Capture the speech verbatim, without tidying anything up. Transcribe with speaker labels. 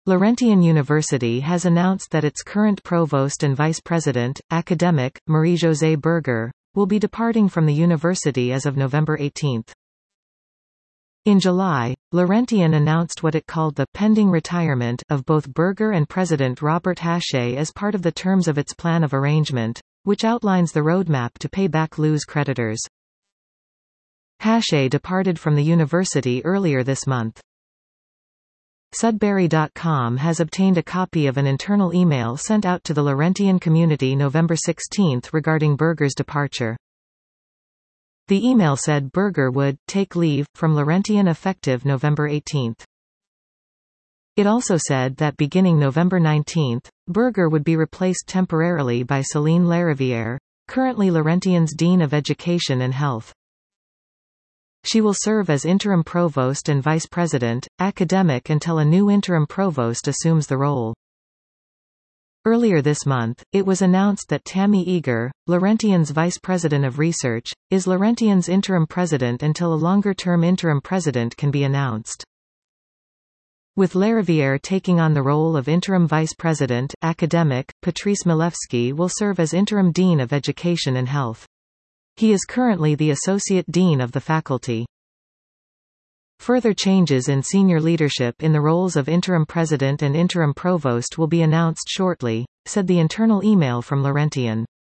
Speaker 1: Laurentian University has announced that its current provost and vice president, academic, Marie-Josée Berger, will be departing from the university as of November eighteenth. In July, Laurentian announced what it called the pending retirement of both Berger and President Robert Haché as part of the terms of its plan of arrangement, which outlines the roadmap to pay back L U's creditors. Haché departed from the university earlier this month. Sudbury dot com has obtained a copy of an internal email sent out to the Laurentian community November sixteenth regarding Berger's departure. The email said Berger would take leave from Laurentian effective November eighteenth. It also said that beginning November nineteenth, Berger would be replaced temporarily by Céline Larivière, currently Laurentian's Dean of Education and Health. She will serve as interim provost and vice president, academic until a new interim provost assumes the role. Earlier this month, it was announced that Tammy Eager, Laurentian's vice president of research, is Laurentian's interim president until a longer-term interim president can be announced. With Larivière taking on the role of interim vice president, academic, Patrice Milewski will serve as interim dean of education and health. He is currently the associate dean of the faculty. Further changes in senior leadership in the roles of interim president and interim provost will be announced shortly, said the internal email from Laurentian.